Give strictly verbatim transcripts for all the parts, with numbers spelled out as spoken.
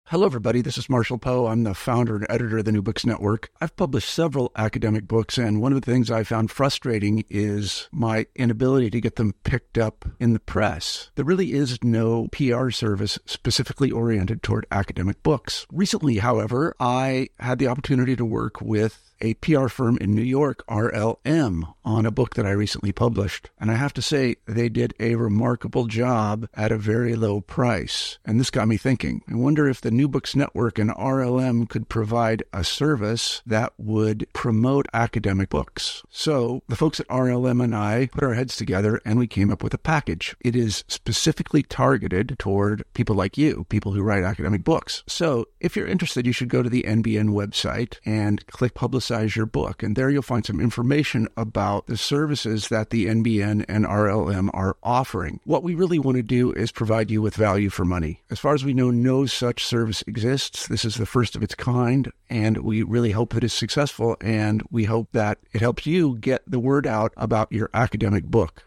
Hello, everybody. This is Marshall Poe. I'm the founder and editor of the New Books Network. I've published several academic books, and one of the things I found frustrating is my inability to get them picked up in the press. There really is no P R service specifically oriented toward academic books. Recently, however, I had the opportunity to work with a P R firm in New York, R L M, on a book that I recently published. And I have to say, they did a remarkable job at a very low price. And this got me thinking. I wonder if the New Books Network and R L M could provide a service that would promote academic books. So the folks at R L M and I put our heads together and we came up with a package. It is specifically targeted toward people like you, people who write academic books. So if you're interested, you should go to the N B N website and click Publicize your book. And there you'll find some information about the services that the N B N and R L M are offering. What we really want to do is provide you with value for money. As far as we know, no such service exists. This is the first of its kind, and we really hope that it's successful, and we hope that it helps you get the word out about your academic book.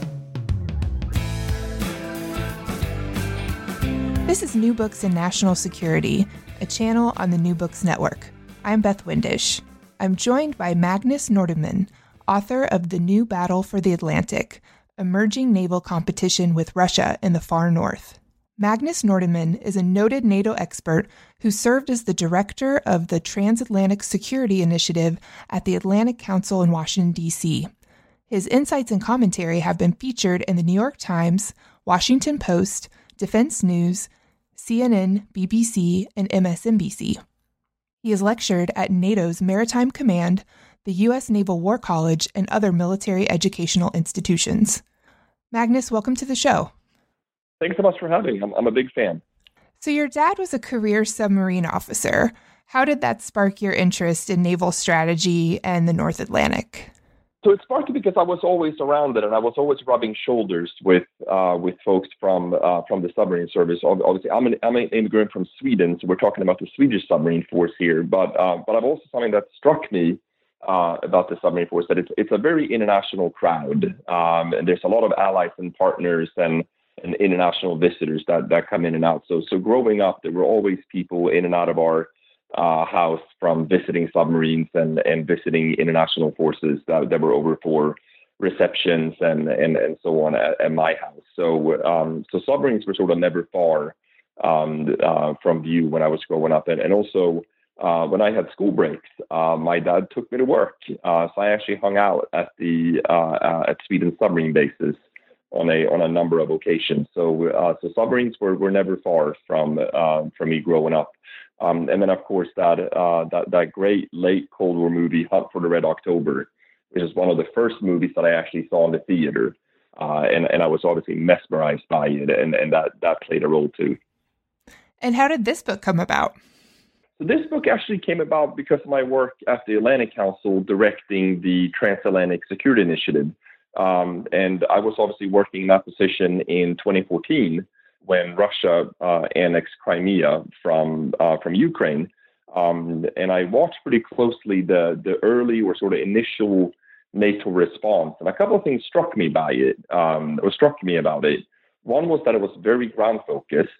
This is New Books in National Security, a channel on the New Books Network. I'm Beth Windisch. I'm joined by Magnus Nordeman, author of The New Battle for the Atlantic, Emerging Naval Competition with Russia in the Far North. Magnus Nordeman is a noted NATO expert who served as the director of the Transatlantic Security Initiative at the Atlantic Council in Washington, D C. His insights and commentary have been featured in the New York Times, Washington Post, Defense News, C N N, B B C, and M S N B C. He has lectured at NATO's Maritime Command, the U S Naval War College, and other military educational institutions. Magnus, welcome to the show. Thanks so much for having me. I'm, I'm a big fan. So your dad was a career submarine officer. How did that spark your interest in naval strategy and the North Atlantic? So it sparked because I was always around it, and I was always rubbing shoulders with uh, with folks from uh, from the submarine service. Obviously, I'm an, I'm an immigrant from Sweden, so we're talking about the Swedish submarine force here. But uh, but I've also something that struck me uh, about the submarine force that it's it's a very international crowd, um, and there's a lot of allies and partners and and international visitors that that come in and out. So so growing up, there were always people in and out of our Uh, house from visiting submarines and, and visiting international forces that, that were over for receptions and, and, and so on at, at my house. So um, so submarines were sort of never far um, uh, from view when I was growing up. And, and also uh, when I had school breaks, uh, my dad took me to work. Uh, so I actually hung out at the uh, uh, at Sweden submarine bases on a on a number of occasions. So uh, so submarines were, were never far from uh, from me growing up. Um, and then, of course, that, uh, that that great late Cold War movie, Hunt for the Red October, which is one of the first movies that I actually saw in the theater. Uh, and, and I was obviously mesmerized by it, and, and that, that played a role, too. And how did this book come about? So this book actually came about because of my work at the Atlantic Council directing the Transatlantic Security Initiative. Um, and I was obviously working in that position in twenty fourteen. When Russia uh, annexed Crimea from uh, from Ukraine, um, and I watched pretty closely the the early or sort of initial NATO response, and a couple of things struck me by it, um, or struck me about it. One was that it was very ground focused,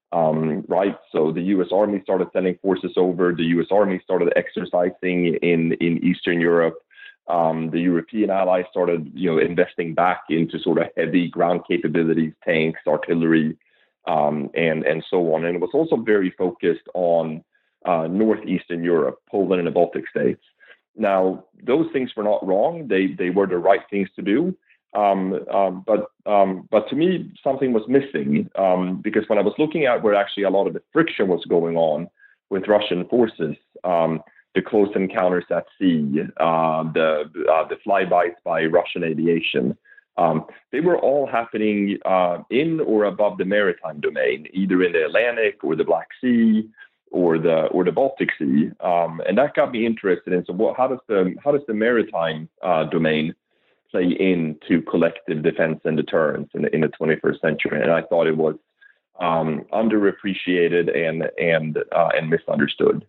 um, right? So the U S Army started sending forces over. The U S Army started exercising in in Eastern Europe. Um, the European allies started, you know, investing back into sort of heavy ground capabilities, tanks, artillery. Um, and, and so on. And it was also very focused on uh, northeastern Europe, Poland and the Baltic states. Now, those things were not wrong. They they were the right things to do. Um, um, but um, but to me, something was missing um, because when I was looking at where actually a lot of the friction was going on with Russian forces, um, the close encounters at sea, uh, the uh, the flybys by Russian aviation, Um, they were all happening uh, in or above the maritime domain, either in the Atlantic or the Black Sea or the or the Baltic Sea, um, and that got me interested in. So, what, how does the how does the maritime uh, domain play into collective defense and deterrence in the, in the twenty-first century? And I thought it was um, underappreciated and and uh, and misunderstood.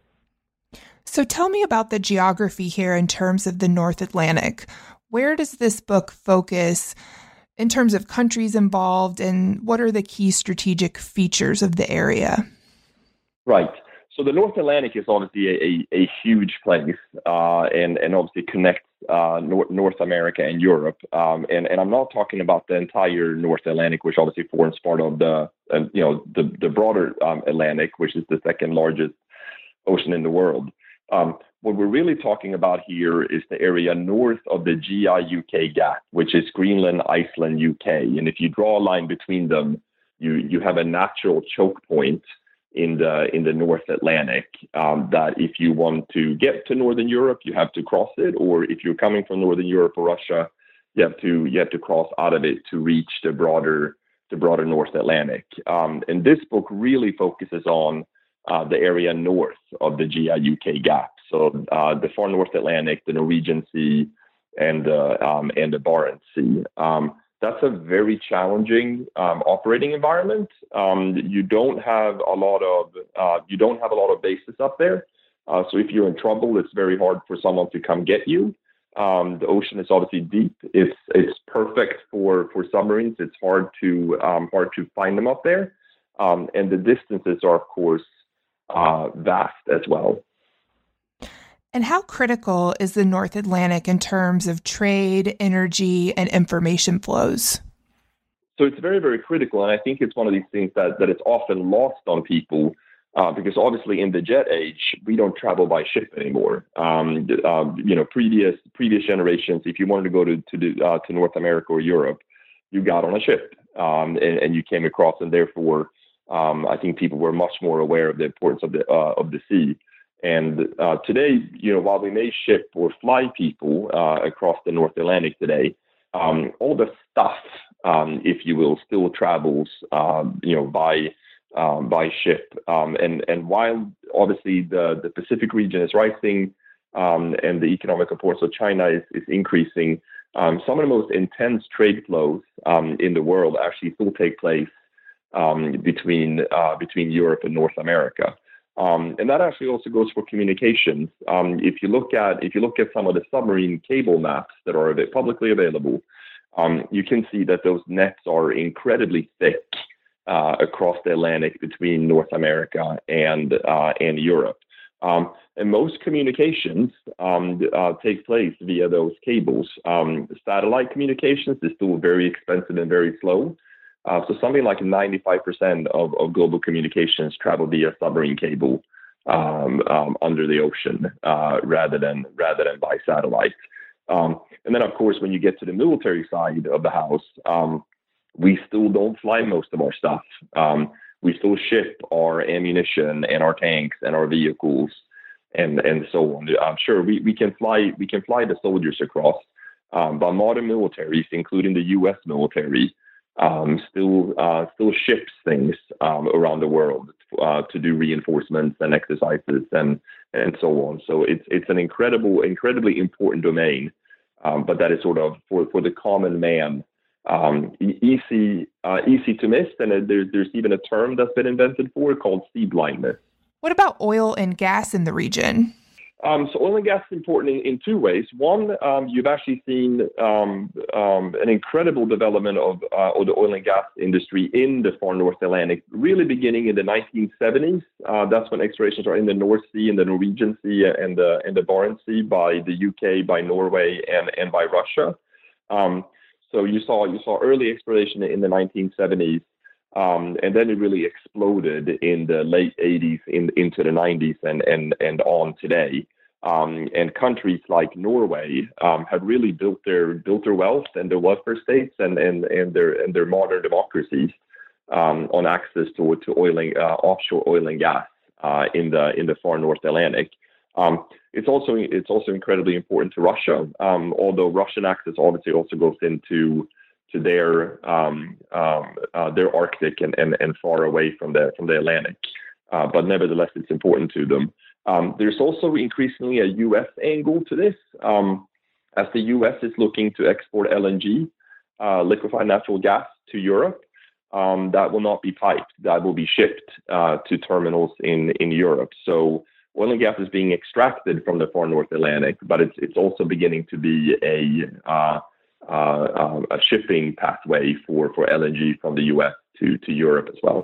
So, tell me about the geography here in terms of the North Atlantic. Where does this book focus in terms of countries involved, and what are the key strategic features of the area? Right. So the North Atlantic is obviously a, a, a huge place, uh, and and obviously connects uh, North, North America and Europe. Um, and and I'm not talking about the entire North Atlantic, which obviously forms part of the uh, you know the the broader um, Atlantic, which is the second largest ocean in the world. Um, what we're really talking about here is the area north of the G I U K gap, which is Greenland, Iceland, U K. And if you draw a line between them, you you have a natural choke point in the in the North Atlantic, um, that if you want to get to Northern Europe, you have to cross it, or if you're coming from Northern Europe or Russia, you have to you have to cross out of it to reach the broader the broader North Atlantic. Um, and this book really focuses on uh, the area north of the G I U K gap, so uh, the far North Atlantic, the Norwegian Sea, and uh, um, and the Barents Sea. Um, That's a very challenging um, operating environment. Um, you don't have a lot of uh, you don't have a lot of bases up there. Uh, so if you're in trouble, it's very hard for someone to come get you. Um, the ocean is obviously deep. It's it's perfect for, for submarines. It's hard to um, hard to find them up there, um, and the distances are of course uh, vast as well. And how critical is the North Atlantic in terms of trade, energy, and information flows? So it's very, very critical. And I think it's one of these things that, that it's often lost on people uh, because obviously in the jet age, we don't travel by ship anymore. Um, um, you know, previous previous generations, if you wanted to go to to, the, uh, to North America or Europe, you got on a ship um, and, and you came across. And therefore, um, I think people were much more aware of the importance of the uh, of the sea. And uh, today, you know, while we may ship or fly people uh, across the North Atlantic today, um, all the stuff, um, if you will, still travels, um, you know, by um, by ship. Um, and and while obviously the, the Pacific region is rising um, and the economic importance of China is, is increasing, um, some of the most intense trade flows um, in the world actually still take place um, between uh, between Europe and North America. Um, and that actually also goes for communications. Um, if you look at if you look at some of the submarine cable maps that are publicly available, um, you can see that those nets are incredibly thick uh, across the Atlantic between North America and uh, and Europe. Um, and most communications um, uh, take place via those cables. Um, satellite communications is still very expensive and very slow. Uh, so something like ninety-five percent of, of global communications travel via submarine cable um, um, under the ocean uh, rather than rather than by satellite. Um, and then, of course, when you get to the military side of the house, um, we still don't fly most of our stuff. Um, we still ship our ammunition and our tanks and our vehicles and and so on. I'm sure we, we can fly we can fly the soldiers across, um, but modern militaries, including the U S military, Um, still, uh, still ships things um, around the world uh, to do reinforcements and exercises and and so on. So it's it's an incredible, incredibly important domain, um, but that is sort of for, for the common man um, easy uh, easy to miss. And there's there's even a term that's been invented for it called sea blindness. What about oil and gas in the region? Um, so oil and gas is important in, in two ways. One, um, you've actually seen um, um, an incredible development of, uh, of the oil and gas industry in the far North Atlantic, really beginning in the nineteen seventies. Uh, that's when explorations are in the North Sea and the Norwegian Sea and the, and the Barents Sea by the U K, by Norway, and, and by Russia. Um, so you saw you saw early exploration in the nineteen seventies. Um, and then it really exploded in the late eighties in, into the nineties and, and, and on today. Um, and countries like Norway um, have really built their built their wealth and their welfare states and, and, and their and their modern democracies um, on access to to oil and, uh, offshore oil and gas uh, in the in the far North Atlantic. Um, it's also it's also incredibly important to Russia, um, although Russian access obviously also goes into to their um, um, uh, their Arctic and, and, and far away from the from the Atlantic, uh, but nevertheless it's important to them. Um, there's also increasingly a U S angle to this, um, as the U S is looking to export L N G, uh, liquefied natural gas, to Europe. Um, that will not be piped; that will be shipped uh, to terminals in in Europe. So oil and gas is being extracted from the far North Atlantic, but it's it's also beginning to be a uh, Uh, um, a shipping pathway for, for L N G from the U S to, to Europe as well.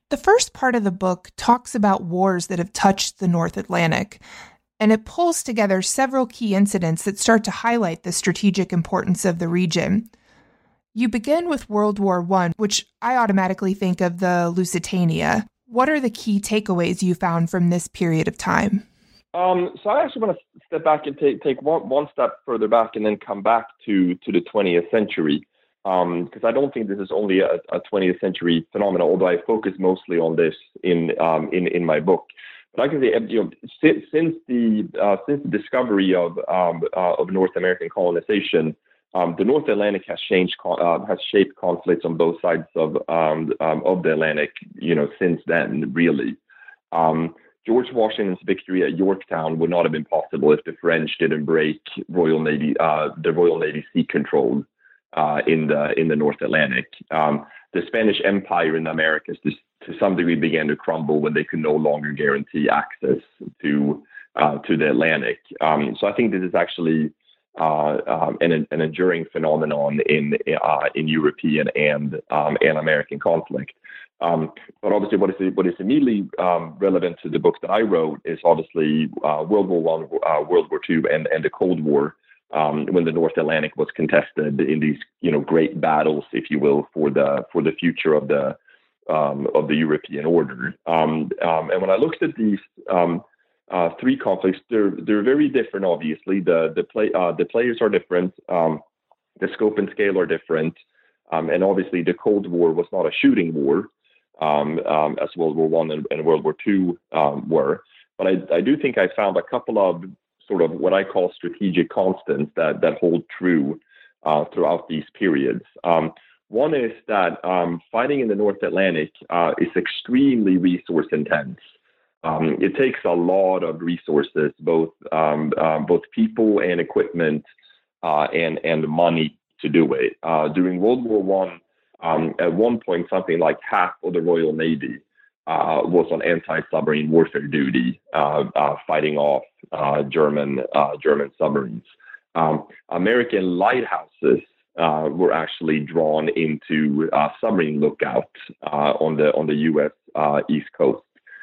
The first part of the book talks about wars that have touched the North Atlantic, and it pulls together several key incidents that start to highlight the strategic importance of the region. You begin with World War One, which I automatically think of the Lusitania. What are the key takeaways you found from this period of time? Um, so I actually want to step back and take take one, one step further back and then come back to, to the twentieth century, because um, I don't think this is only a, a twentieth century phenomenon, although I focus mostly on this in um, in, in my book. But I can say, you know, since, since the uh, since the discovery of um, uh, of North American colonization, um, the North Atlantic has changed uh, has shaped conflicts on both sides of um, um, of the Atlantic. You know, since then, really. Um, George Washington's victory at Yorktown would not have been possible if the French didn't break Royal Navy, uh, the Royal Navy sea control uh, in the in the North Atlantic. Um, the Spanish Empire in the Americas, to, to some degree, began to crumble when they could no longer guarantee access to uh, to the Atlantic. Um, so I think this is actually uh, um, an, an enduring phenomenon in uh, in European and um, and American conflict. Um, but obviously, what is what is immediately um, relevant to the book that I wrote is obviously uh, World War One, uh, World War Two, and and the Cold War, um, when the North Atlantic was contested in these you know great battles, if you will, for the for the future of the um, of the European order. Um, um, and when I looked at these um, uh, three conflicts, they're they're very different. Obviously, the the play uh, the players are different, um, the scope and scale are different, um, and obviously the Cold War was not a shooting war. Um, um, as World War One and, and World War Two um, were, but I, I do think I found a couple of sort of what I call strategic constants that that hold true uh, throughout these periods. Um, one is that um, fighting in the North Atlantic uh, is extremely resource intense. Um, it takes a lot of resources, both um, um, both people and equipment, uh, and and money to do it. Uh, during World War One. Um, at one point, something like half of the Royal Navy uh, was on anti-submarine warfare duty, uh, uh, fighting off uh, German uh, German submarines. Um, American lighthouses uh, were actually drawn into uh, submarine lookouts uh, on the on the U S uh, East Coast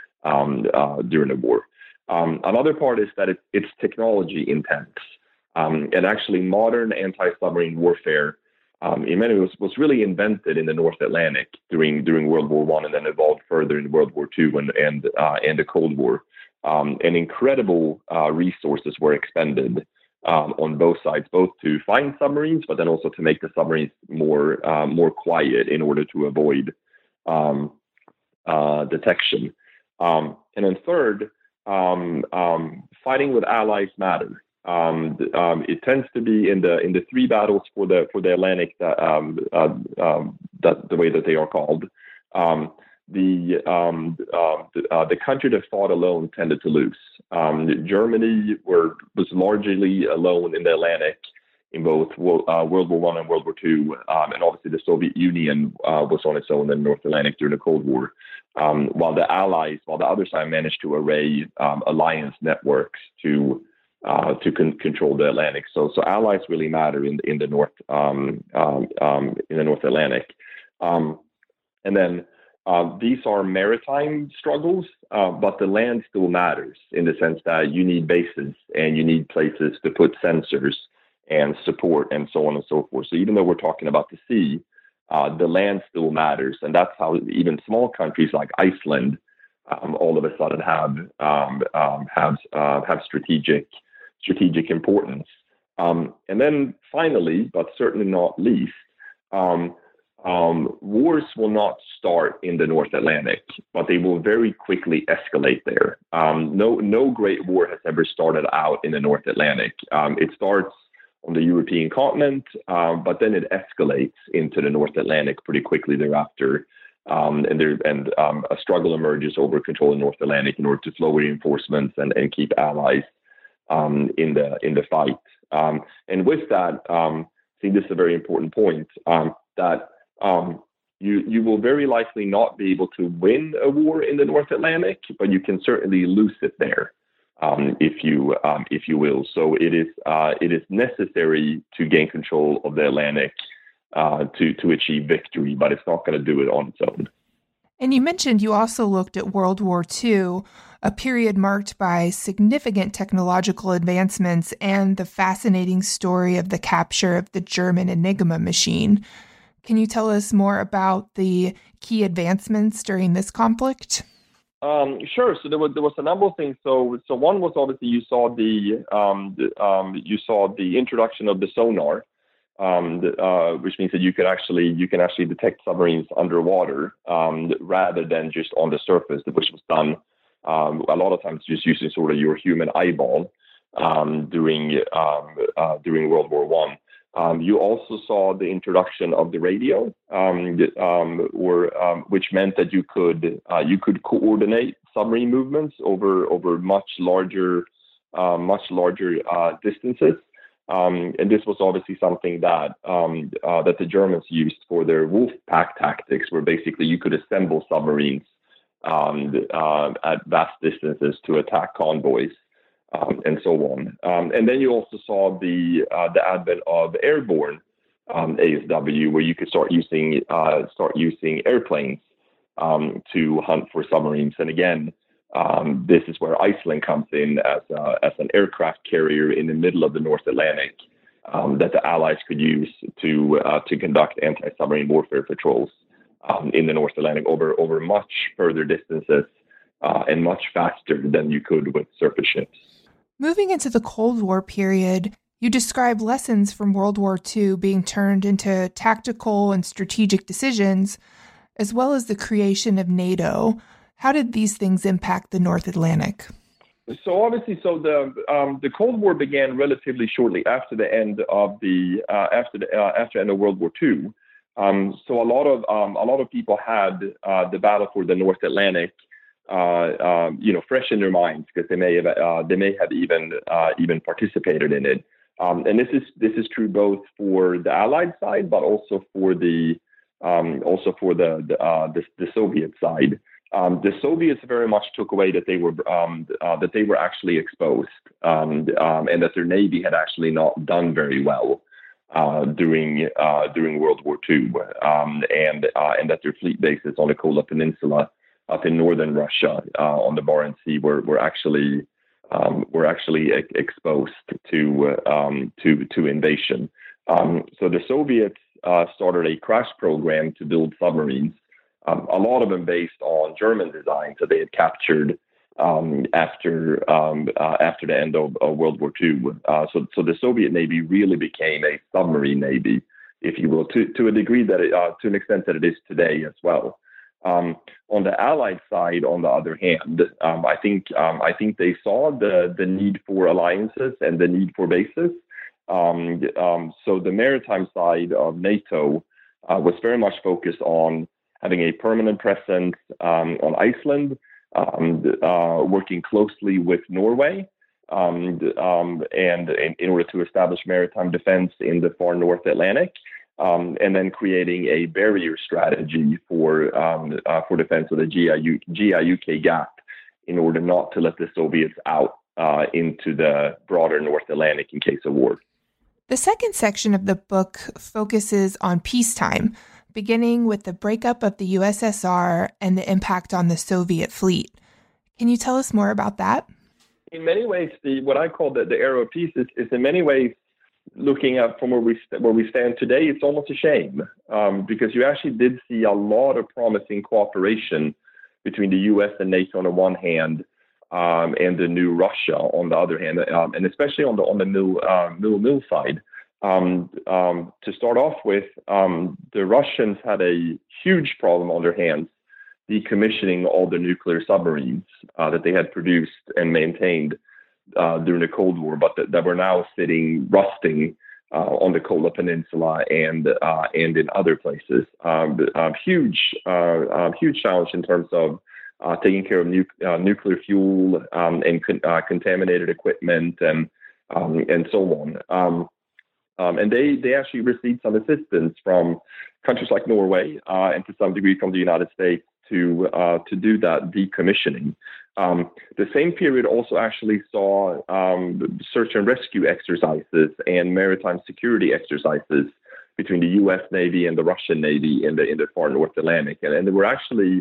um, uh, during the war. Um, another part is that it, it's technology intense, um, and actually modern anti-submarine warfare. Um, in many ways, was really invented in the North Atlantic during during World War One, and then evolved further in World War Two and and uh, and the Cold War. Um, and incredible uh, resources were expended um, on both sides, both to find submarines, but then also to make the submarines more uh, more quiet in order to avoid um, uh, detection. Um, and then third, um, um, fighting with allies matter. Um, um, it tends to be in the in the three battles for the for the Atlantic that um, uh, um, that the way that they are called. Um, the um, uh, the, uh, the country that fought alone tended to lose. Um, Germany were was largely alone in the Atlantic in both uh, World War One and World War Two, um, and obviously the Soviet Union uh, was on its own in the North Atlantic during the Cold War. Um, while the Allies, while the other side managed to array um, alliance networks to Uh, to con- control the Atlantic, so so allies really matter in in the North um, um, um, in the North Atlantic, um, and then uh, these are maritime struggles, uh, but the land still matters in the sense that you need bases and you need places to put sensors and support and so on and so forth. So even though we're talking about the sea, uh, the land still matters, and that's how even small countries like Iceland um, all of a sudden have um, um, have uh, have strategic. strategic importance. Um, and then finally, but certainly not least, um, um, wars will not start in the North Atlantic, but they will very quickly escalate there. Um, no, no great war has ever started out in the North Atlantic. Um, it starts on the European continent, um, but then it escalates into the North Atlantic pretty quickly thereafter. Um, and there, and um, a struggle emerges over control of the North Atlantic in order to flow reinforcements and, and keep allies Um, in the in the fight, um, and with that, um, I think this is a very important point um, that um, you you will very likely not be able to win a war in the North Atlantic, but you can certainly lose it there, um, if you um, if you will. So it is uh, it is necessary to gain control of the Atlantic uh, to to achieve victory, but it's not going to do it on its own. And you mentioned you also looked at World War Two, a period marked by significant technological advancements and the fascinating story of the capture of the German Enigma machine. Can you tell us more about the key advancements during this conflict? Um, sure. So there was there was a number of things. So so one was obviously you saw the, um, the um, you saw the introduction of the sonar, um, the, uh, which means that you could actually you can actually detect submarines underwater um, rather than just on the surface, which was done um, a lot of times just using sort of your human eyeball um, during um, uh, during World War One. Um, you also saw the introduction of the radio, um, um, or um, which meant that you could uh, you could coordinate submarine movements over over much larger uh, much larger uh, distances. Um, and this was obviously something that um, uh, that the Germans used for their wolf pack tactics, where basically you could assemble submarines um, uh, at vast distances to attack convoys. Um, and so on. Um, and then you also saw the uh, the advent of airborne um, A S W, where you could start using uh, start using airplanes um, to hunt for submarines. And again, um, this is where Iceland comes in as uh, as an aircraft carrier in the middle of the North Atlantic um, that the Allies could use to uh, to conduct anti-submarine warfare patrols um, in the North Atlantic over over much further distances uh, and much faster than you could with surface ships. Moving into the Cold War period, you describe lessons from World War Two being turned into tactical and strategic decisions, as well as the creation of NATO. How did these things impact the North Atlantic? So obviously, so the um, the Cold War began relatively shortly after the end of the uh, after the uh, after the end of World War Two. Um, so a lot of um, a lot of people had uh, the battle for the North Atlantic Uh, um, you know, fresh in their minds because they may have uh, they may have even uh, even participated in it. Um, and this is this is true both for the Allied side, but also for the um, also for the the, uh, the the Soviet side. Um, the Soviets very much took away that they were um, uh, that they were actually exposed um, um, and that their navy had actually not done very well uh, during uh, during World War Two, um, and uh, and that their fleet bases on the Kola Peninsula up in northern Russia uh, on the Barents Sea were were actually um, were actually e- exposed to uh, um, to to invasion. Um, so the Soviets uh, started a crash program to build submarines. Um, a lot of them based on German designs that they had captured um, after um, uh, after the end of, of World War Two. Uh, so so the Soviet Navy really became a submarine navy, if you will, to to a degree that it, uh, to an extent that it is today as well. Um, on the Allied side, on the other hand, um, I think um, I think they saw the the need for alliances and the need for bases. Um, um, so the maritime side of NATO uh, was very much focused on having a permanent presence um, on Iceland, um, uh, working closely with Norway, um, um, and in, in order to establish maritime defense in the far North Atlantic. Um, and then creating a barrier strategy for um, uh, for defense of the G I U K gap in order not to let the Soviets out uh, into the broader North Atlantic in case of war. The second section of the book focuses on peacetime, beginning with the breakup of the U S S R and the impact on the Soviet fleet. Can you tell us more about that? In many ways, the what I call the, the era of peace is, is in many ways looking at from where we where we stand today, it's almost a shame um, because you actually did see a lot of promising cooperation between the U S and NATO on the one hand, um, and the new Russia on the other hand, um, and especially on the on the mill uh, mill mill side. Um, um, to start off with, um, the Russians had a huge problem on their hands decommissioning all the nuclear submarines uh, that they had produced and maintained Uh, during the Cold War, but that, that were now sitting rusting uh, on the Kola Peninsula and uh, and in other places. Um, uh, huge, uh, uh, huge challenge in terms of uh, taking care of nu- uh, nuclear fuel um, and con- uh, contaminated equipment and um, and so on. Um, um, and they they actually received some assistance from countries like Norway uh, and to some degree from the United States to uh, to do that decommissioning. Um, the same period also actually saw um, search and rescue exercises and maritime security exercises between the U S Navy and the Russian Navy in the in the far North Atlantic, and, and they were actually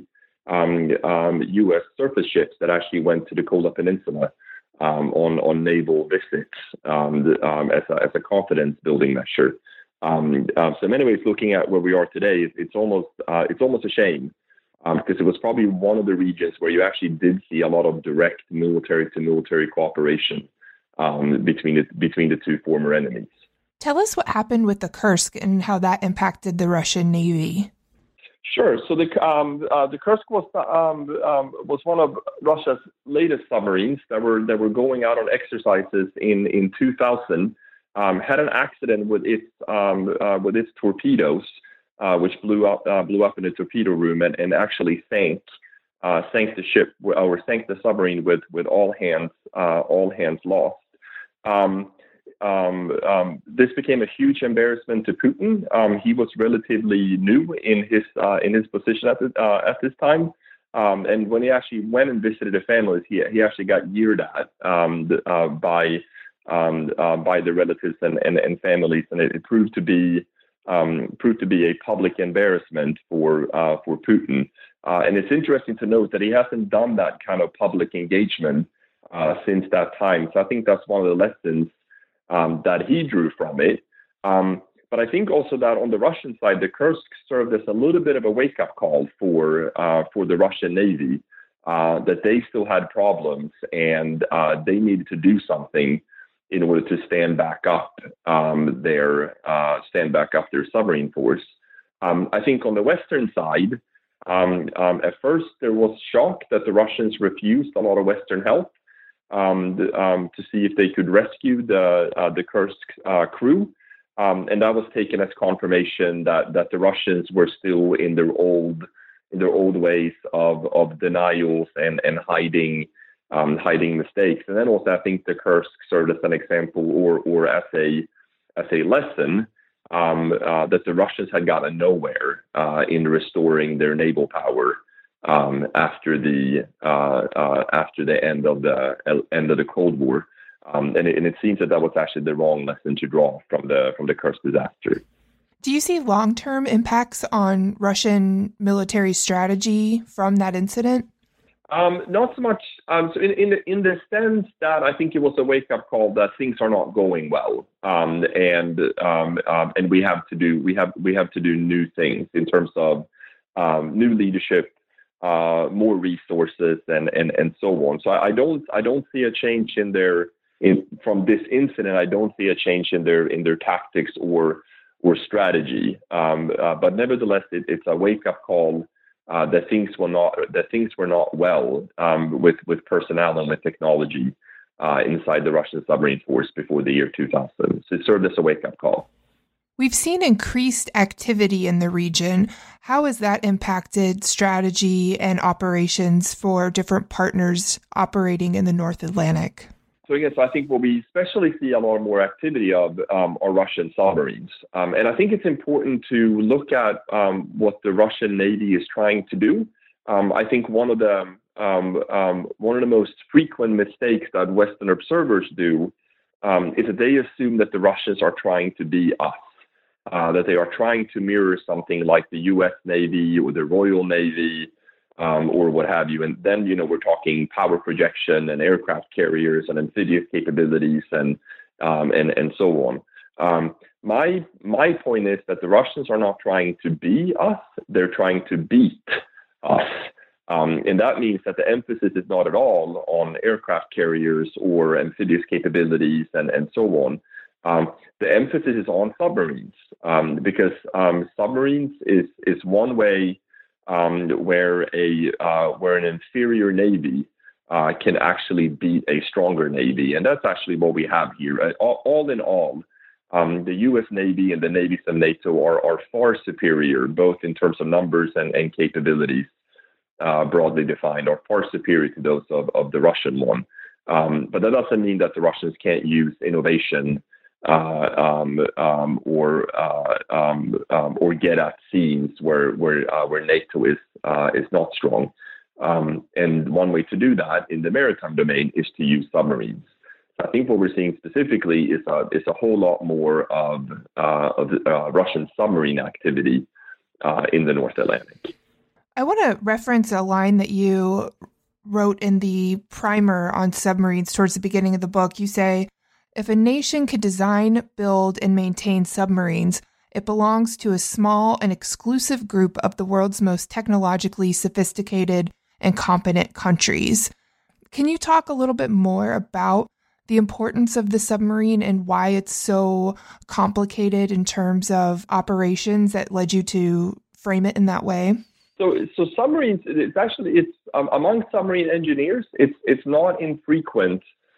um, um, U S surface ships that actually went to the Kola Peninsula um, on on naval visits um, um, as a, as a confidence building measure. Um, uh, so in many ways, looking at where we are today, it's almost uh, it's almost a shame um, because it was probably one of the regions where you actually did see a lot of direct military to military cooperation um, between the between the two former enemies. Tell us what happened with the Kursk and how that impacted the Russian Navy. Sure. So the um, uh, the Kursk was um, um, was one of Russia's latest submarines that were that were going out on exercises in in two thousand. Um, had an accident with its um, uh, with its torpedoes, uh, which blew up uh, blew up in the torpedo room and, and actually sank uh, sank the ship or sank the submarine with with all hands uh, all hands lost. Um, um, um, this became a huge embarrassment to Putin. Um, he was relatively new in his uh, in his position at the, uh, at this time, um, and when he actually went and visited the families, he he actually got jeered at um, uh, by. Um, uh, by the relatives and, and, and families, and it, it proved to be um, proved to be a public embarrassment for uh, for Putin. Uh, and it's interesting to note that he hasn't done that kind of public engagement uh, since that time. So I think that's one of the lessons um, that he drew from it. Um, but I think also that on the Russian side, the Kursk served as a little bit of a wake-up call for uh, for the Russian Navy uh, that they still had problems and uh, they needed to do something in order to stand back up um, their uh, stand back up their submarine force. Um, I think on the Western side, um, um, at first there was shock that the Russians refused a lot of Western help um, the, um, to see if they could rescue the uh, the Kursk uh, crew, um, and that was taken as confirmation that that the Russians were still in their old in their old ways of of denials and and hiding. Um, hiding mistakes, and then also I think the Kursk served as an example, or or as a as a lesson um, uh, that the Russians had gotten nowhere uh, in restoring their naval power um, after the uh, uh, after the end of the uh, end of the Cold War, um, and, it, and it seems that that was actually the wrong lesson to draw from the from the Kursk disaster. Do you see long-term impacts on Russian military strategy from that incident? Um, not so much. Um, so in in the, in the sense that I think it was a wake up call that things are not going well, um, and um, um, and we have to do we have we have to do new things in terms of um, new leadership, uh, more resources, and and and so on. So I, I don't I don't see a change in their in from this incident. I don't see a change in their in their tactics or or strategy. Um, uh, but nevertheless, it, it's a wake up call. Uh, that things were not that things were not well um, with with personnel and with technology uh, inside the Russian submarine force before the year two thousand. So it served as a wake up call. We've seen increased activity in the region. How has that impacted strategy and operations for different partners operating in the North Atlantic? So again, so I think what we especially see a lot more activity of um, are Russian submarines. Um, and I think it's important to look at um, what the Russian Navy is trying to do. Um, I think one of the um, um, one of the most frequent mistakes that Western observers do um, is that they assume that the Russians are trying to be us, uh, that they are trying to mirror something like the U S Navy or the Royal Navy, Um, or what have you. And then, you know, we're talking power projection and aircraft carriers and amphibious capabilities and um, and, and so on. Um, my my point is that the Russians are not trying to be us, they're trying to beat us. Um, and that means that the emphasis is not at all on aircraft carriers or amphibious capabilities and, and so on. Um, the emphasis is on submarines um, because um, submarines is, is one way Um, where a uh, where an inferior navy uh, can actually beat a stronger navy, and that's actually what we have here. Uh, all, all in all, um, the U S Navy and the navies of NATO are are far superior, both in terms of numbers and, and capabilities, uh, broadly defined, are far superior to those of, of the Russian one. Um, but that doesn't mean that the Russians can't use innovation. Uh, um, um, or uh, um, um, or get at scenes where where uh, where NATO is uh, is not strong, um, and one way to do that in the maritime domain is to use submarines. I think what we're seeing specifically is a is a whole lot more of uh, of uh, Russian submarine activity uh, in the North Atlantic. I want to reference a line that you wrote in the primer on submarines towards the beginning of the book. You say, if a nation could design, build, and maintain submarines, it belongs to a small and exclusive group of the world's most technologically sophisticated and competent countries. Can you talk a little bit more about the importance of the submarine and why it's so complicated in terms of operations that led you to frame it in that way? So, so submarines, it's actually, it's um, among submarine engineers, it's it's not infrequent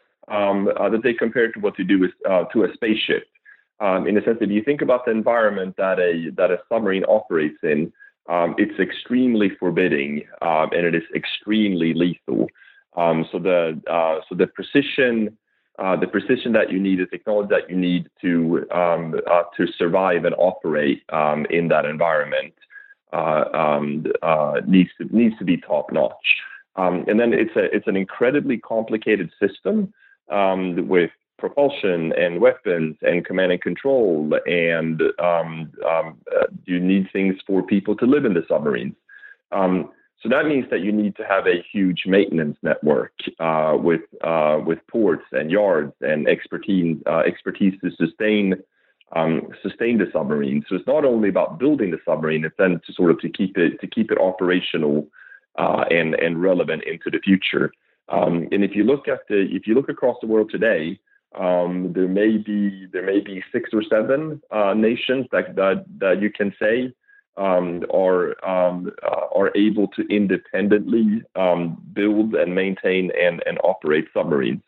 um, uh, that they compare to what to do with, uh, to a spaceship. Um, in the sense that if you think about the environment that a that a submarine operates in, um, it's extremely forbidding um, and it is extremely lethal. Um, so the uh, so the precision uh, the precision that you need, the technology that you need to um, uh, to survive and operate um, in that environment uh, um, uh, needs to needs to be top notch. Um, and then it's a it's an incredibly complicated system um, with propulsion and weapons and command and control, and um, um, uh, you need things for people to live in the submarines. Um, so that means that you need to have a huge maintenance network uh, with uh, with ports and yards and expertise uh, expertise to sustain um, sustain the submarine. So it's not only about building the submarine; it's then to sort of to keep it to keep it operational uh, and and relevant into the future. Um, and if you look at the if you look across the world today, Um, there may be there may be six or seven uh, nations that, that that you can say um, are um, uh, are able to independently um, build and maintain and, and operate submarines,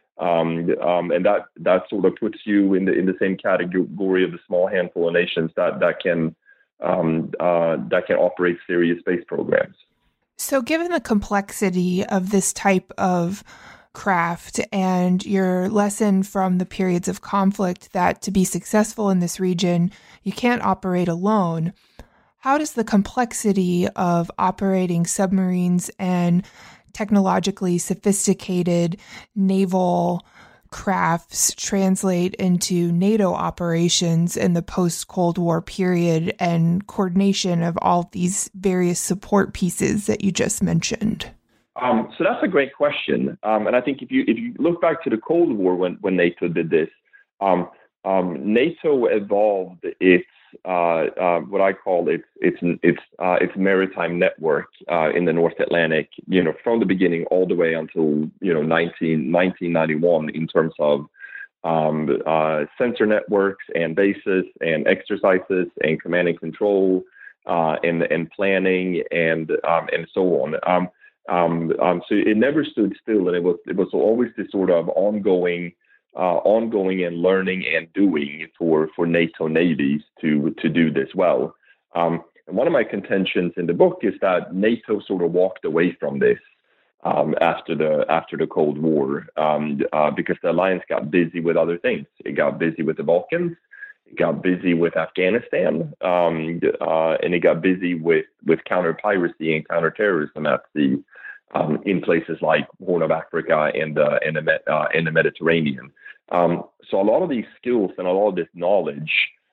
um, um, and that that sort of puts you in the in the same category of the small handful of nations that that can um, uh, that can operate serious space programs. So, given the complexity of this type of craft and your lesson from the periods of conflict that to be successful in this region, you can't operate alone, how does the complexity of operating submarines and technologically sophisticated naval crafts translate into NATO operations in the post-Cold War period and coordination of all these various support pieces that you just mentioned? Um, so that's a great question, um, and I think if you if you look back to the Cold War when, when NATO did this, um, um, NATO evolved its uh, uh, what I call its its its uh, its maritime network uh, in the North Atlantic. You know, from the beginning all the way until you know nineteen ninety-one in terms of um, uh, sensor networks and bases and exercises and command and control uh, and and planning and um, and so on. Um, Um, um, so it never stood still, and it was it was always this sort of ongoing, uh, ongoing and learning and doing for, for NATO navies to to do this well. Um, and one of my contentions in the book is that NATO sort of walked away from this um, after the after the Cold War um, uh, because the alliance got busy with other things. It got busy with the Balkans, it got busy with Afghanistan, um, uh, and it got busy with with counter piracy and counterterrorism at the Um, in places like Horn of Africa and uh, and the uh, and the Mediterranean. Um, so a lot of these skills and a lot of this knowledge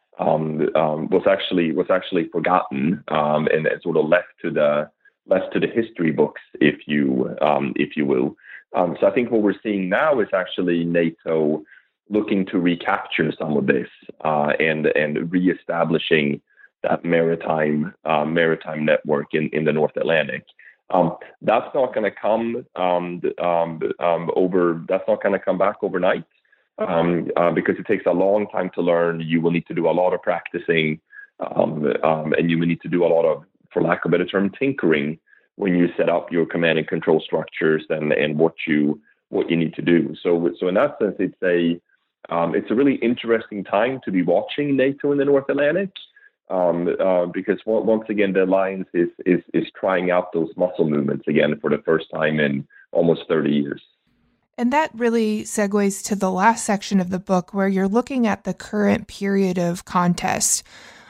um, um, was actually was actually forgotten um, and, and sort of left to the left to the history books, if you um, if you will. Um, so I think what we're seeing now is actually NATO looking to recapture some of this uh, and and reestablishing that maritime uh, maritime network in, in the North Atlantic. Um, that's not going to come um, um, um, over. That's not going to come back overnight um, uh, because it takes a long time to learn. You will need to do a lot of practicing, um, um, and you will need to do a lot of, for lack of a better term, tinkering when you set up your command and control structures and, and what you what you need to do. So, so in that sense, it's a um, it's a really interesting time to be watching NATO in the North Atlantic. Um, uh, because once again, the alliance is, is is trying out those muscle movements again for the first time in almost thirty years. And that really segues to the last section of the book where you're looking at the current period of contest.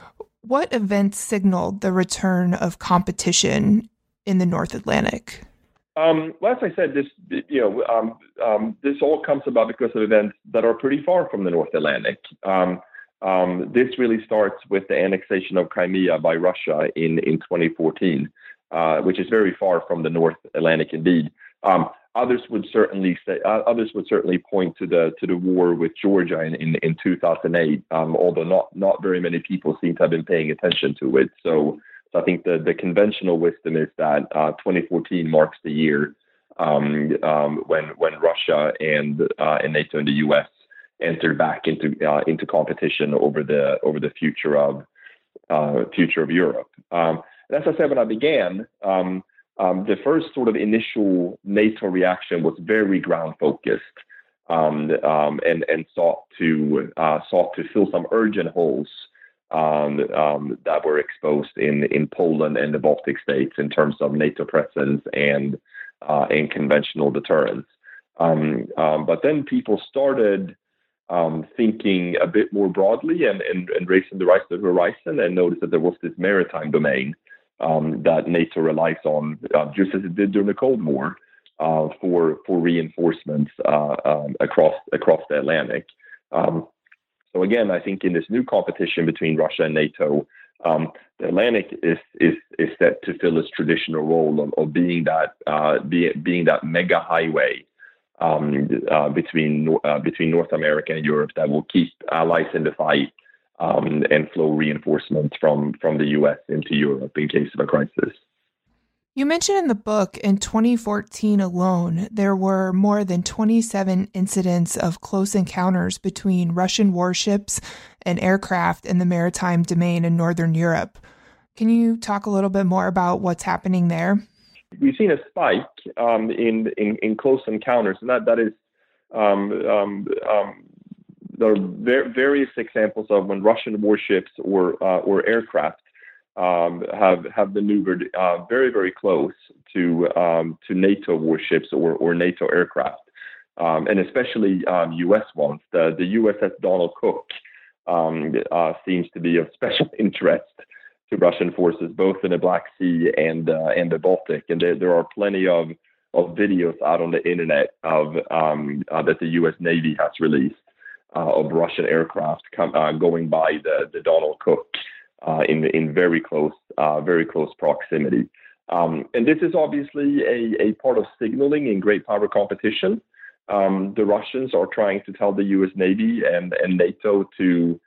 What events signaled the return of competition in the North Atlantic? Um, well, as I said, this you know um, um, this all comes about because of events that are pretty far from the North Atlantic. Um, Um, this really starts with the annexation of Crimea by Russia in, in twenty fourteen. uh, which is very far from the North Atlantic indeed. Um, others would certainly say uh, others would certainly point to the to the war with Georgia in, in, in two thousand eight, um, although not not very many people seem to have been paying attention to it. So, so I think the, the conventional wisdom is that uh, twenty fourteen marks the year um, um, when when Russia and uh, and NATO and the U S entered back into uh, into competition over the over the future of uh, future of Europe. Um, and as I said when I began, um, um, the first sort of initial NATO reaction was very ground focused um, um, and and sought to uh, sought to fill some urgent holes um, um, that were exposed in in Poland and the Baltic states in terms of NATO presence and uh, and conventional deterrence. Um, um, but then people started Um, thinking a bit more broadly and, and, and raising the rise to the horizon, and noticed that there was this maritime domain um, that NATO relies on, uh, just as it did during the Cold War, uh, for for reinforcements uh, um, across across the Atlantic. Um, so again, I think in this new competition between Russia and NATO, um, the Atlantic is is is set to fill its traditional role of, of being that uh, be, being that mega highway Um, uh, between uh, between North America and Europe that will keep allies in the fight um, and flow reinforcements from from the U S into Europe in case of a crisis. You mentioned in the book in twenty fourteen alone, there were more than twenty-seven incidents of close encounters between Russian warships and aircraft in the maritime domain in Northern Europe. Can you talk a little bit more about what's happening there? We've seen a spike um, in, in in close encounters, and that that is um, um, um, there are ver- various examples of when Russian warships or uh, or aircraft um, have have maneuvered uh, very very close to um, to NATO warships or or NATO aircraft, um, and especially um, U S ones. The the U S S Donald Cook um, uh, seems to be of special interest to Russian forces, both in the Black Sea and uh, and the Baltic, and there, there are plenty of of videos out on the internet of um, uh, that the U S Navy has released uh, of Russian aircraft come, uh, going by the, the Donald Cook uh, in in very close uh, very close proximity, um, and this is obviously a, a part of signaling in great power competition. Um, the Russians are trying to tell the U S Navy and and NATO to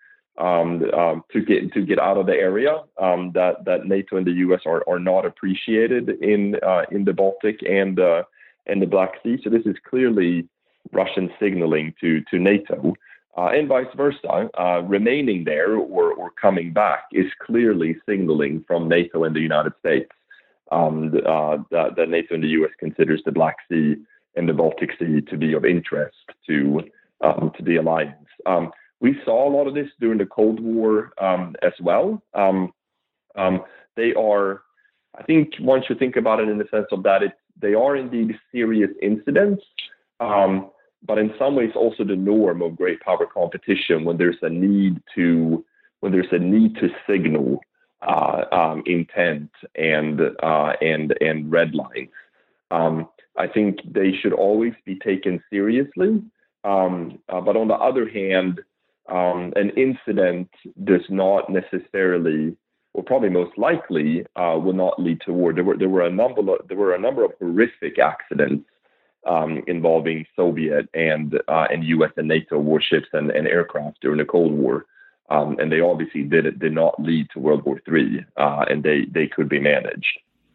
Um, um, to get to get out of the area, um, that that NATO and the U S are, are not appreciated in uh, in the Baltic and uh, and the Black Sea. So this is clearly Russian signaling to to NATO, uh, and vice versa. Uh, remaining there or or coming back is clearly signaling from NATO and the United States um, uh, that, that NATO and the U S considers the Black Sea and the Baltic Sea to be of interest to um, to the alliance. Um, We saw a lot of this during the Cold War um, as well. Um, um, they are, I think one should think about it in the sense of that it, they are indeed serious incidents, um, but in some ways also the norm of great power competition when there's a need to when there's a need to signal uh, um, intent and uh, and and red lines. Um, I think they should always be taken seriously, um, uh, but on the other hand, Um, an incident does not necessarily, or probably most likely, uh, will not lead to war. There were there were a number of, there were a number of horrific accidents um, involving Soviet and uh, and U S and NATO warships and, and aircraft during the Cold War, um, and they obviously did did not lead to World War Three, uh, and they they could be managed.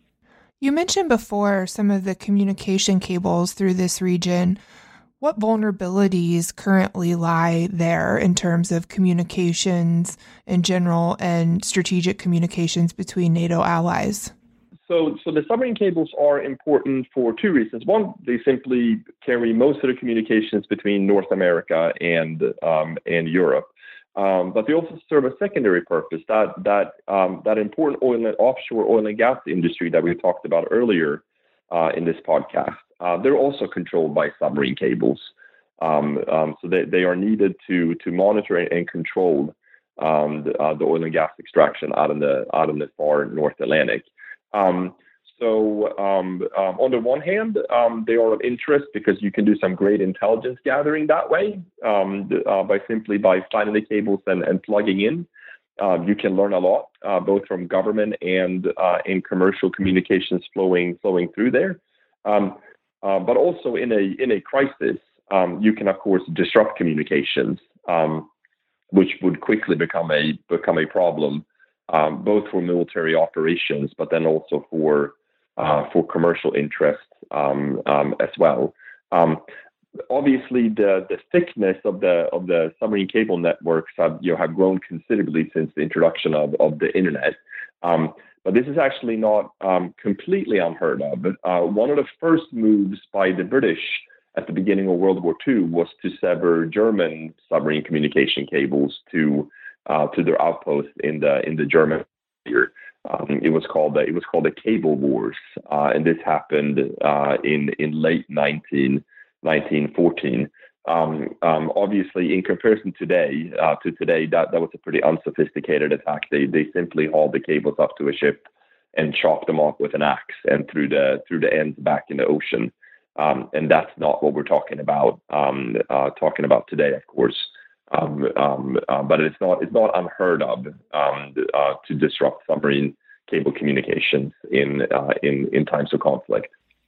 You mentioned before some of the communication cables through this region. What vulnerabilities currently lie there in terms of communications in general and strategic communications between NATO allies? So, so the submarine cables are important for two reasons. One, they simply carry most of the communications between North America and um, and Europe, um, but they also serve a secondary purpose. That that um, that important oil and offshore oil and gas industry that we talked about earlier uh, in this podcast. Uh, they're also controlled by submarine cables, um, um, so they, they are needed to to monitor and control um, the, uh, the oil and gas extraction out in the out in the far North Atlantic. Um, so um, um, on the one hand, um, they are of interest because you can do some great intelligence gathering that way um, uh, by simply by finding the cables and, and plugging in. Um, you can learn a lot, uh, both from government and uh, in commercial communications flowing flowing through there. Um, uh, but also in a in a crisis, um, you can of course disrupt communications, um, which would quickly become a become a problem, um, both for military operations, but then also for uh, for commercial interests um, um, as well. Um, Obviously, the, the thickness of the of the submarine cable networks have you know have grown considerably since the introduction of, of the internet. Um, but this is actually not um, completely unheard of. Uh, one of the first moves by the British at the beginning of World War Two was to sever German submarine communication cables to uh, to their outposts in the in the German sphere. Um, it was called the, it was called the Cable Wars, uh, and this happened uh, in in late nineteen fourteen. Um, um, obviously, in comparison today uh, to today, that, that was a pretty unsophisticated attack. They they simply hauled the cables up to a ship and chopped them off with an axe and threw the threw the ends back in the ocean. Um, and that's not what we're talking about. Um, uh, talking about today, of course. Um, um, uh, but it's not it's not unheard of um, uh, to disrupt submarine cable communications in uh, in in times of conflict.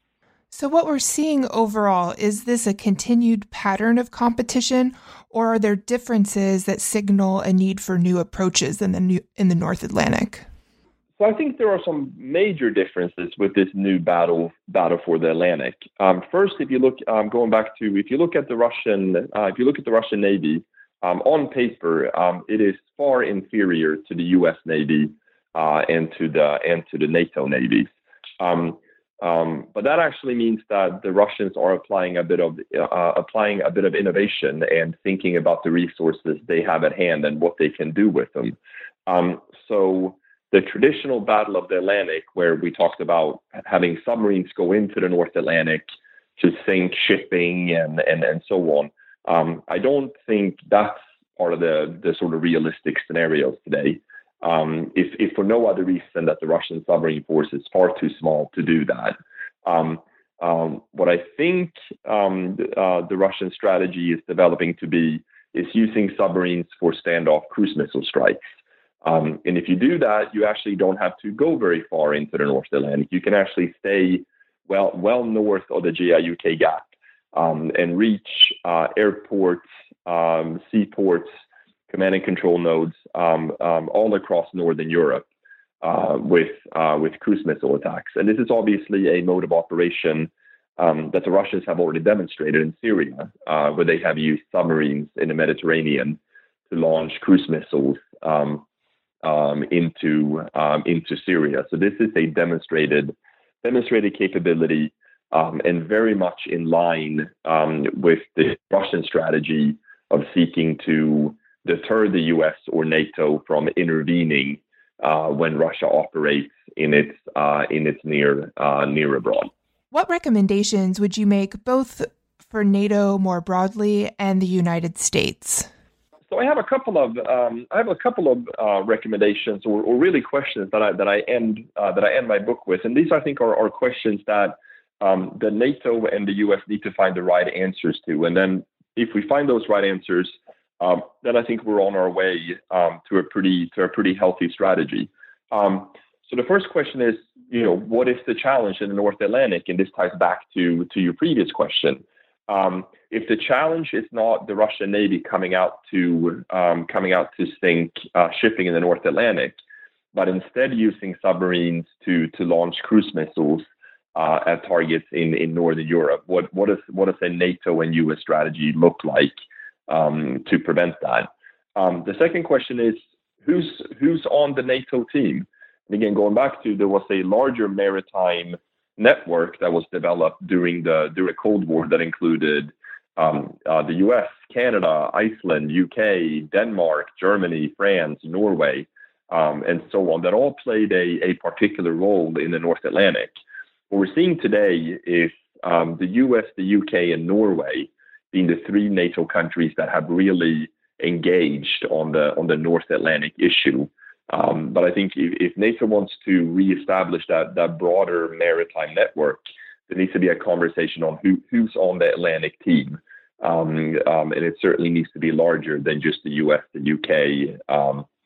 So what we're seeing overall, is this a continued pattern of competition, or are there differences that signal a need for new approaches in the new, in the North Atlantic? So I think there are some major differences with this new battle battle for the Atlantic. Um, first, if you look um, going back to if you look at the Russian uh, if you look at the Russian Navy um, on paper, um, it is far inferior to the U S Navy uh, and to the and to the NATO navies. Um, Um, but that actually means that the Russians are applying a bit of uh, applying a bit of innovation and thinking about the resources they have at hand and what they can do with them. Um, so the traditional Battle of the Atlantic, where we talked about having submarines go into the North Atlantic to sink shipping and and, and so on, um, I don't think that's part of the the sort of realistic scenarios today. Um, if, if for no other reason that the Russian submarine force is far too small to do that. Um, um, what I think um, the, uh, the Russian strategy is developing to be is using submarines for standoff cruise missile strikes. Um, and if you do that, you actually don't have to go very far into the North Atlantic. You can actually stay well well north of the J I U K gap um, and reach uh, airports, um, seaports, command and control nodes um, um, all across Northern Europe uh, with uh, with cruise missile attacks. And this is obviously a mode of operation um, that the Russians have already demonstrated in Syria, uh, where they have used submarines in the Mediterranean to launch cruise missiles um, um, into um, into Syria. So this is a demonstrated demonstrated capability um, and very much in line um, with the Russian strategy of seeking to deter the U S or NATO from intervening uh, when Russia operates in its uh, in its near uh, near abroad. What recommendations would you make both for NATO more broadly and the United States? So I have a couple of um, I have a couple of uh, recommendations or, or really questions that I that I end uh, that I end my book with, and these I think are, are questions that um, the NATO and the U S need to find the right answers to, and then if we find those right answers, Um, then I think we're on our way um, to a pretty to a pretty healthy strategy. Um, so the first question is, you know, what is the challenge in the North Atlantic? And this ties back to to your previous question. Um, if the challenge is not the Russian Navy coming out to um, coming out to sink uh, shipping in the North Atlantic, but instead using submarines to to launch cruise missiles uh, at targets in, in Northern Europe, what what does what does a NATO and U S strategy look like Um, to prevent that? Um, the second question is, who's who's on the NATO team? And again, going back to, there was a larger maritime network that was developed during the during the Cold War that included um, uh, the U S, Canada, Iceland, U K, Denmark, Germany, France, Norway, um, and so on, that all played a, a particular role in the North Atlantic. What we're seeing today is um, the U S, the U K, and Norway being the three NATO countries that have really engaged on the on the North Atlantic issue. Um, but I think if, if NATO wants to reestablish that that broader maritime network, there needs to be a conversation on who who's on the Atlantic team, um, um, and it certainly needs to be larger than just the U S, the U K, um,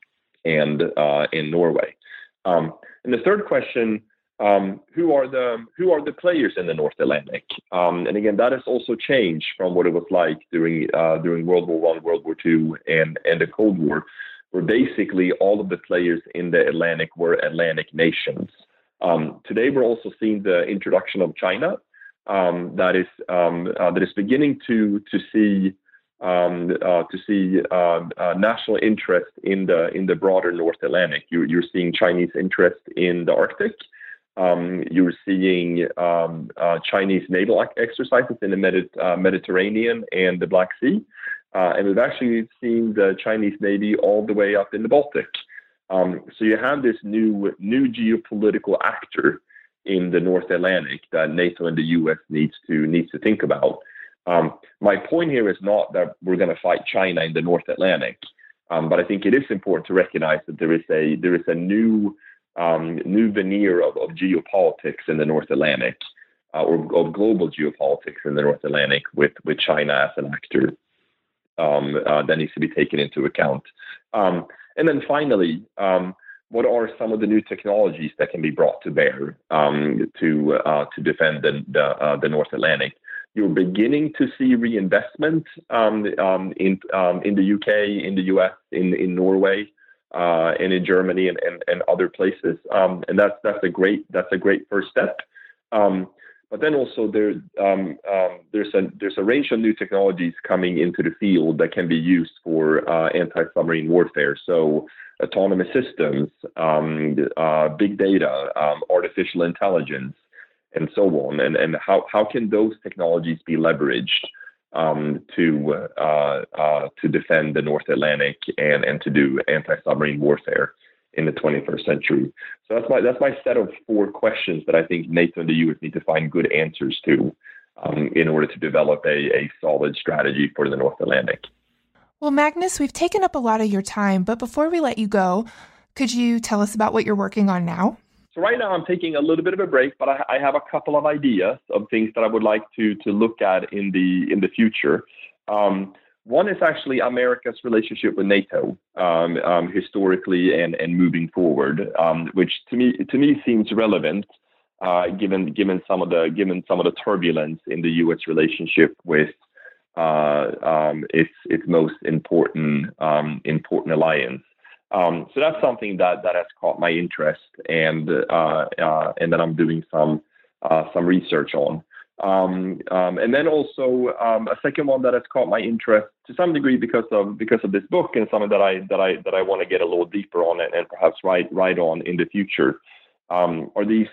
and uh, in Norway. Um, and the third question, um, who are the who are the players in the North Atlantic? Um, and again, that has also changed from what it was like during uh, during World War One, World War Two, and and the Cold War, where basically all of the players in the Atlantic were Atlantic nations. Um, today, we're also seeing the introduction of China, um, that is um, uh, that is beginning to to see um, uh, to see uh, uh, national interest in the in the broader North Atlantic. You're, you're seeing Chinese interest in the Arctic. Um, you're seeing um, uh, Chinese naval exercises in the Medi- uh, Mediterranean and the Black Sea. Uh, and we've actually seen the Chinese Navy all the way up in the Baltic. Um, so you have this new new geopolitical actor in the North Atlantic that NATO and the U S needs to needs to think about. Um, my point here is not that we're going to fight China in the North Atlantic, um, but I think it is important to recognize that there is a there is a new um, new veneer of, of geopolitics in the North Atlantic, uh, or of global geopolitics in the North Atlantic, with with China as an actor um, uh, that needs to be taken into account. Um, and then finally, um, what are some of the new technologies that can be brought to bear um, to uh, to defend the the, uh, the North Atlantic? You're beginning to see reinvestment um, um, in um, in the U K, in the U S, in in Norway, uh, and in Germany, and, and, and other places, um, and that's that's a great that's a great first step. Um, but then also there um, um, there's a there's a range of new technologies coming into the field that can be used for uh, anti-submarine warfare. So autonomous systems, um, uh, big data, um, artificial intelligence, and so on. And and how how can those technologies be leveraged um, to uh, uh, to defend the North Atlantic and, and to do anti-submarine warfare in the twenty-first century? So that's my that's my set of four questions that I think NATO and the U S need to find good answers to um, in order to develop a, a solid strategy for the North Atlantic. Well, Magnus, we've taken up a lot of your time, but before we let you go, could you tell us about what you're working on now? So right now I'm taking a little bit of a break, but I, I have a couple of ideas of things that I would like to to look at in the in the future. Um, one is actually America's relationship with NATO um, um, historically and, and moving forward, um, which to me to me seems relevant uh, given given some of the given some of the turbulence in the U S relationship with uh, um, its its most important um, important alliance. Um, so that's something that, that has caught my interest, and uh, uh, and that I'm doing some uh, some research on. Um, um, and then also um, a second one that has caught my interest to some degree because of because of this book, and something that I that I that I want to get a little deeper on and, and perhaps write write on in the future um, are these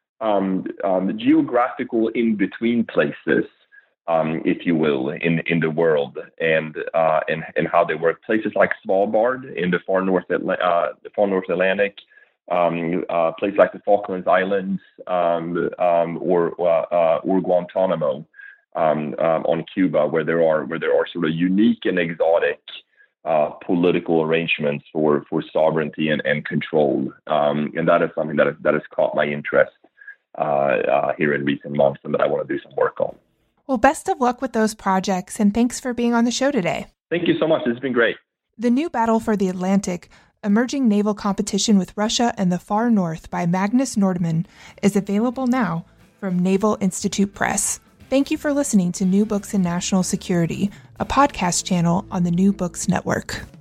um, um, geographical in between places. Um, if you will, in, in the world, and uh, and and how they work. Places like Svalbard in the far north Atla- uh, the far North Atlantic, um, uh, places like the Falklands Islands, um, um, or uh, or Guantanamo um, um, on Cuba, where there are where there are sort of unique and exotic uh, political arrangements for for sovereignty and, and control, um, and that is something that is, that has caught my interest uh, uh, here in recent months, and that I want to do some work on. Well, best of luck with those projects, and thanks for being on the show today. Thank you so much. This has been great. The New Battle for the Atlantic, Emerging Naval Competition with Russia and the Far North by Magnus Nordman is available now from Naval Institute Press. Thank you for listening to New Books in National Security, a podcast channel on the New Books Network.